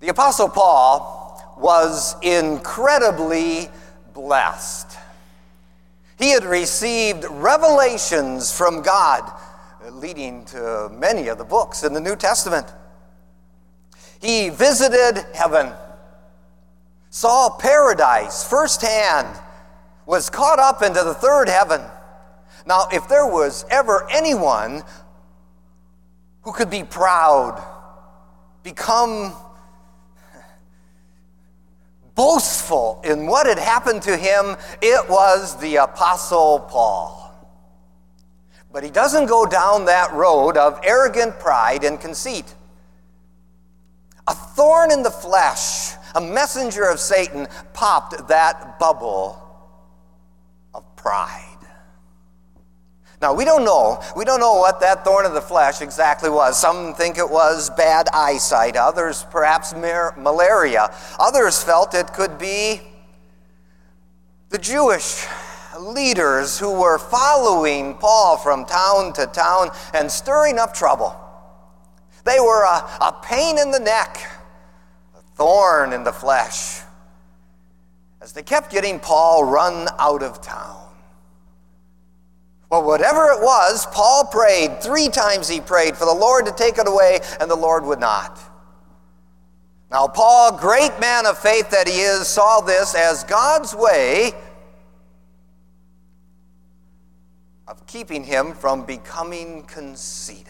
The Apostle Paul was incredibly blessed. He had received revelations from God, leading to many of the books in the New Testament. He visited heaven, saw paradise firsthand, was caught up into the third heaven. Now, if there was ever anyone who could be proud, become boastful in what had happened to him, it was the Apostle Paul. But he doesn't go down that road of arrogant pride and conceit. A thorn in the flesh, a messenger of Satan, popped that bubble of pride. Now, we don't know what that thorn of the flesh exactly was. Some think it was bad eyesight, others perhaps malaria. Others felt it could be the Jewish leaders who were following Paul from town to town and stirring up trouble. They were a pain in the neck, a thorn in the flesh, as they kept getting Paul run out of town. Well, whatever it was, Paul prayed. 3 times he prayed for the Lord to take it away, and the Lord would not. Now, Paul, great man of faith that he is, saw this as God's way of keeping him from becoming conceited.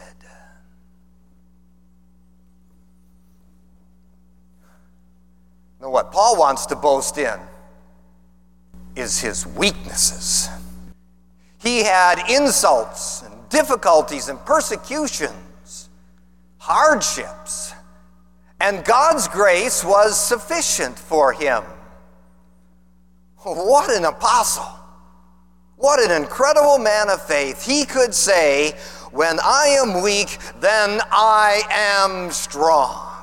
Now, what Paul wants to boast in is his weaknesses. He had insults and difficulties and persecutions, hardships, and God's grace was sufficient for him. What an apostle! What an incredible man of faith. He could say, "When I am weak, then I am strong."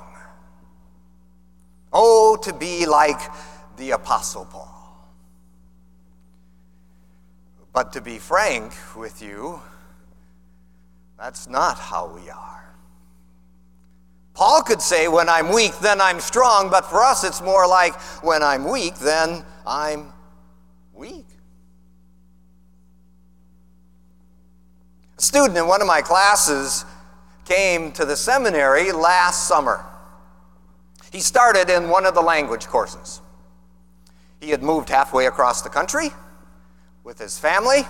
Oh, to be like the Apostle Paul. But to be frank with you, that's not how we are. Paul could say, "When I'm weak, then I'm strong," but for us it's more like, "When I'm weak, then I'm weak." A student in one of my classes came to the seminary last summer. He started in one of the language courses. He had moved halfway across the country with his family,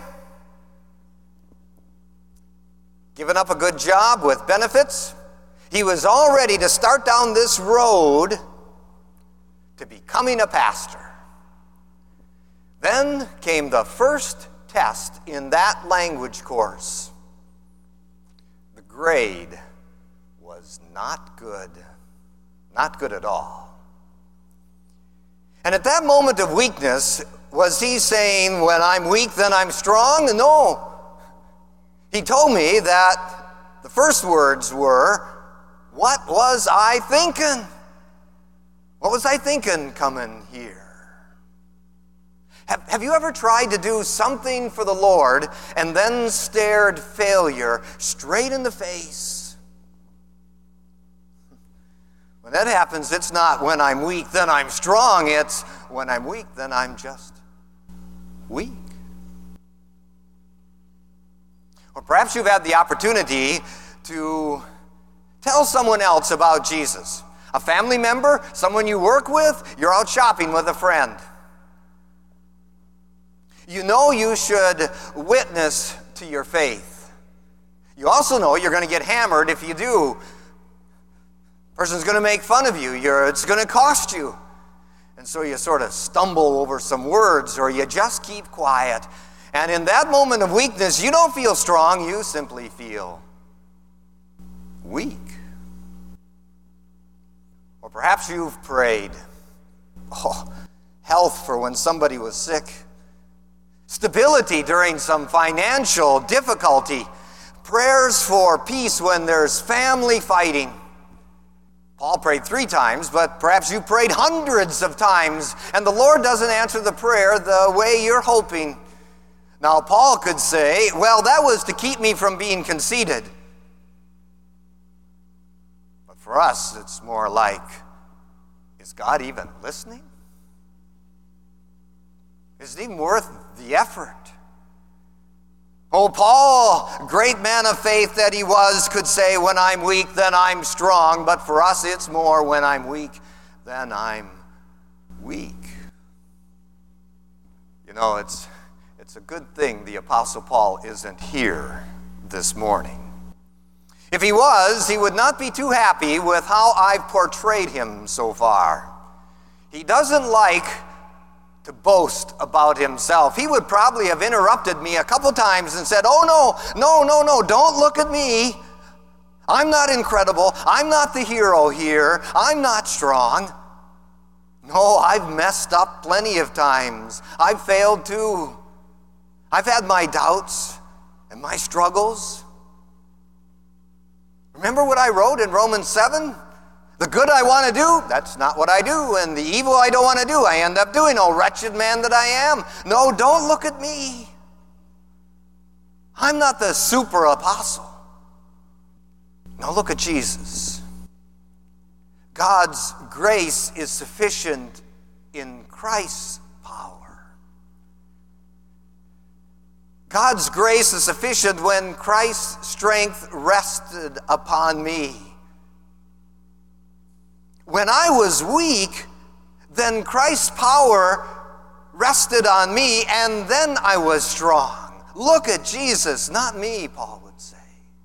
given up a good job with benefits. He was all ready to start down this road to becoming a pastor. Then came the first test in that language course. The grade was not good at all. And at that moment of weakness, was he saying, "When I'm weak, then I'm strong"? No. He told me that the first words were, "What was I thinking? What was I thinking coming here?" Have you ever tried to do something for the Lord and then stared failure straight in the face? When that happens, it's not "when I'm weak, then I'm strong." It's "when I'm weak, then I'm just weak." Or perhaps you've had the opportunity to tell someone else about Jesus. A family member, someone you work with, you're out shopping with a friend. You know you should witness to your faith. You also know you're going to get hammered if you do. Person's going to make fun of you. It's going to cost you. And so you sort of stumble over some words, or you just keep quiet. And in that moment of weakness, you don't feel strong, you simply feel weak. Or perhaps you've prayed, health for when somebody was sick, stability during some financial difficulty, prayers for peace when there's family fighting. Paul prayed 3 times, but perhaps you prayed hundreds of times, and the Lord doesn't answer the prayer the way you're hoping. Now, Paul could say, "Well, that was to keep me from being conceited." But for us, it's more like, Is God even listening? Is it even worth the effort? Oh, Paul, great man of faith that he was, could say, when I'm weak, then I'm strong. But for us, it's more, when I'm weak, then I'm weak. You know, it's a good thing the Apostle Paul isn't here this morning. If he was, he would not be too happy with how I've portrayed him so far. He doesn't like to boast about himself. He would probably have interrupted me a couple times and said, oh, no, don't look at me. I'm not incredible. I'm not the hero here. I'm not strong. No, I've messed up plenty of times. I've failed too. I've had my doubts and my struggles. Remember what I wrote in Romans 7? The good I want to do, that's not what I do. And the evil I don't want to do, I end up doing. Oh, wretched man that I am. No, don't look at me. I'm not the super apostle. Now look at Jesus. God's grace is sufficient in Christ's power. God's grace is sufficient when Christ's strength rested upon me. When I was weak, then Christ's power rested on me, and then I was strong. Look at Jesus, not me, Paul would say.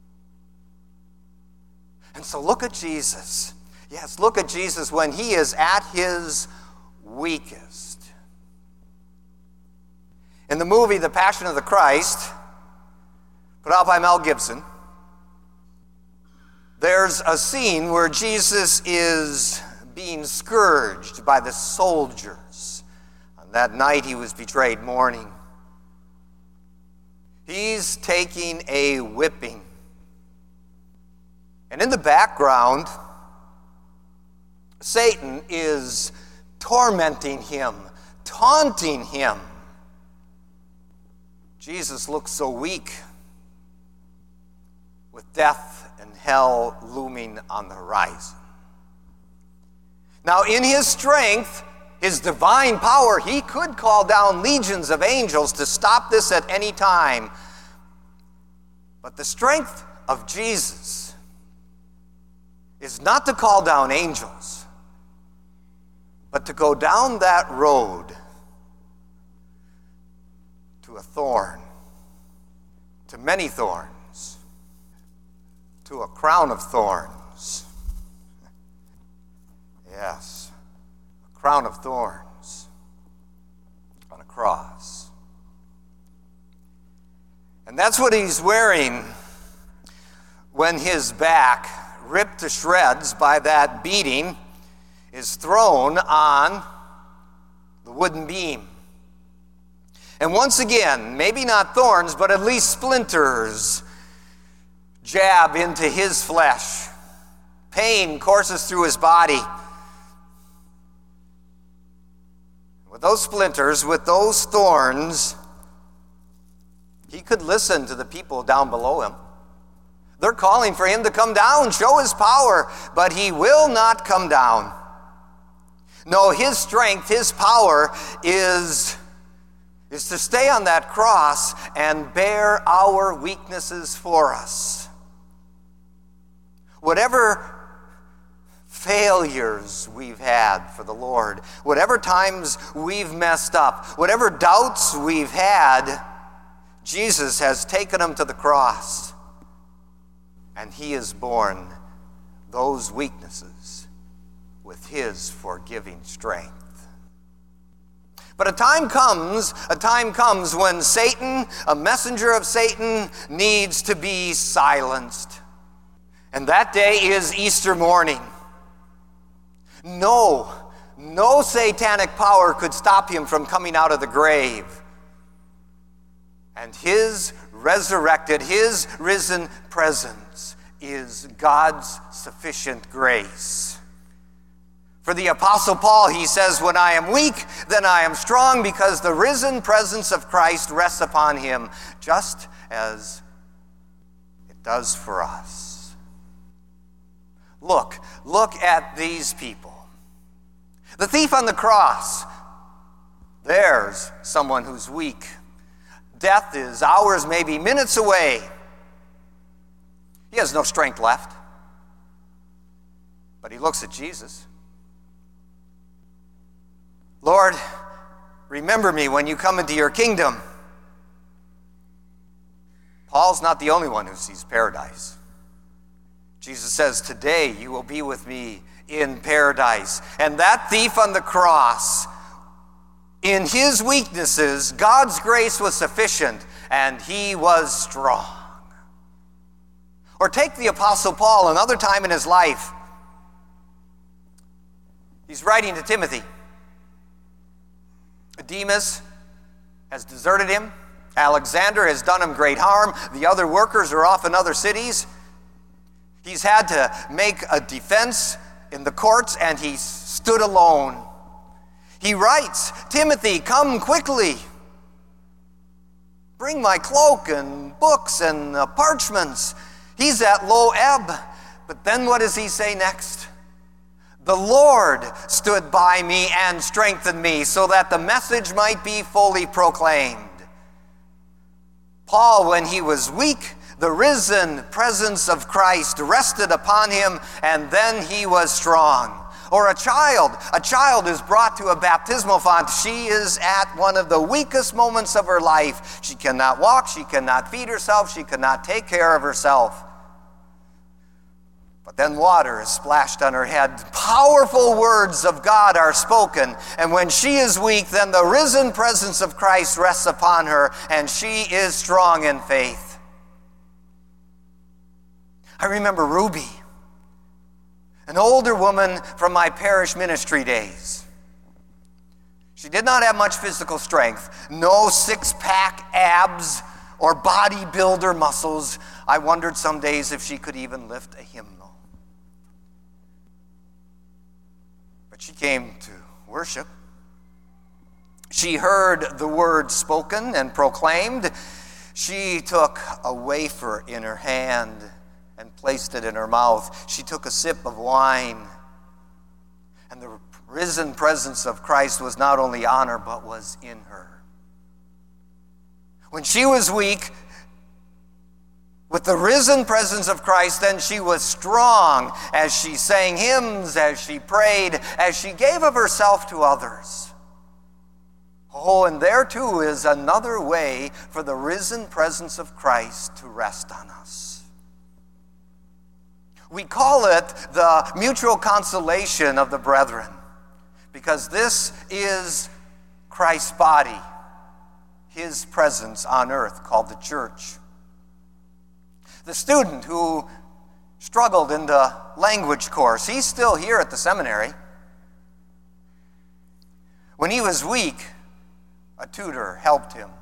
And so look at Jesus. Yes, look at Jesus when he is at his weakest. In the movie The Passion of the Christ, put out by Mel Gibson, there's a scene where Jesus is being scourged by the soldiers. On that night he was betrayed, morning. He's taking a whipping. And in the background, Satan is tormenting him, taunting him. Jesus looks so weak, with death and hell looming on the horizon. Now, in his strength, his divine power, he could call down legions of angels to stop this at any time. But the strength of Jesus is not to call down angels, but to go down that road to a thorn, to many thorns, to a crown of thorns. Yes, a crown of thorns on a cross. And that's what he's wearing when his back, ripped to shreds by that beating, is thrown on the wooden beam. And once again, maybe not thorns, but at least splinters jab into his flesh. Pain courses through his body. With those splinters, with those thorns, he could listen to the people down below him. They're calling for him to come down, show his power, but he will not come down. No, his strength, his power is to stay on that cross and bear our weaknesses for us. Whatever failures we've had for the Lord, whatever times we've messed up, whatever doubts we've had, Jesus has taken them to the cross, and he has borne those weaknesses with his forgiving strength. But a time comes when Satan, a messenger of Satan, needs to be silenced. And that day is Easter morning. No satanic power could stop him from coming out of the grave. And his resurrected, his risen presence is God's sufficient grace. For the Apostle Paul, he says, when I am weak, then I am strong, because the risen presence of Christ rests upon him, just as it does for us. Look at these people. The thief on the cross, there's someone who's weak. Death is hours, maybe minutes away. He has no strength left. But he looks at Jesus. Lord, remember me when you come into your kingdom. Paul's not the only one who sees paradise. Jesus says, today you will be with me in paradise. And that thief on the cross, in his weaknesses, God's grace was sufficient, and he was strong. Or take the Apostle Paul, another time in his life. He's writing to Timothy. Demas has deserted him. Alexander has done him great harm. The other workers are off in other cities. He's had to make a defense in the courts, and he stood alone. He writes, Timothy, come quickly. Bring my cloak and books and parchments. He's at low ebb. But then what does he say next? The Lord stood by me and strengthened me so that the message might be fully proclaimed. Paul, when he was weak, the risen presence of Christ rested upon him, and then he was strong. Or a child is brought to a baptismal font. She is at one of the weakest moments of her life. She cannot walk, she cannot feed herself, she cannot take care of herself. But then water is splashed on her head. Powerful words of God are spoken. And when she is weak, then the risen presence of Christ rests upon her, and she is strong in faith. I remember Ruby, an older woman from my parish ministry days. She did not have much physical strength, no six-pack abs or bodybuilder muscles. I wondered some days if she could even lift a hymnal. But she came to worship. She heard the word spoken and proclaimed. She took a wafer in her hand and placed it in her mouth. She took a sip of wine. And the risen presence of Christ was not only on her, but was in her. When she was weak, with the risen presence of Christ, then she was strong as she sang hymns, as she prayed, as she gave of herself to others. Oh, and there too is another way for the risen presence of Christ to rest on us. We call it the mutual consolation of the brethren, because this is Christ's body, his presence on earth called the church. The student who struggled in the language course, he's still here at the seminary. When he was weak, a tutor helped him.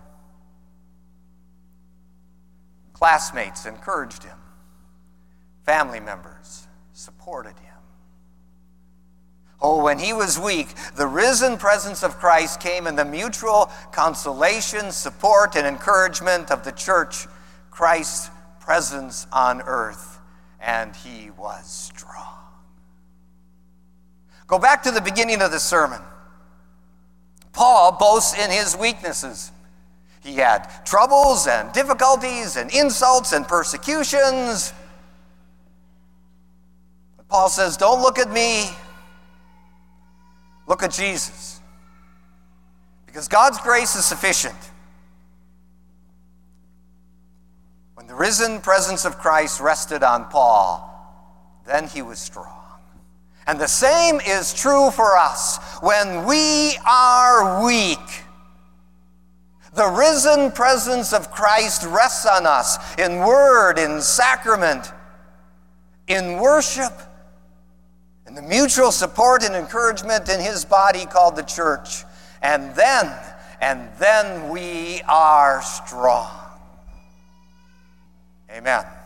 Classmates encouraged him. Family members supported him. Oh, when he was weak, the risen presence of Christ came in the mutual consolation, support, and encouragement of the church, Christ's presence on earth, and he was strong. Go back to the beginning of the sermon. Paul boasts in his weaknesses. He had troubles and difficulties and insults and persecutions. But Paul says, don't look at me. Look at Jesus. Because God's grace is sufficient. When the risen presence of Christ rested on Paul, then he was strong. And the same is true for us. When we are weak, the risen presence of Christ rests on us in word, in sacrament, in worship, in the mutual support and encouragement in his body called the church. And then we are strong. Amen.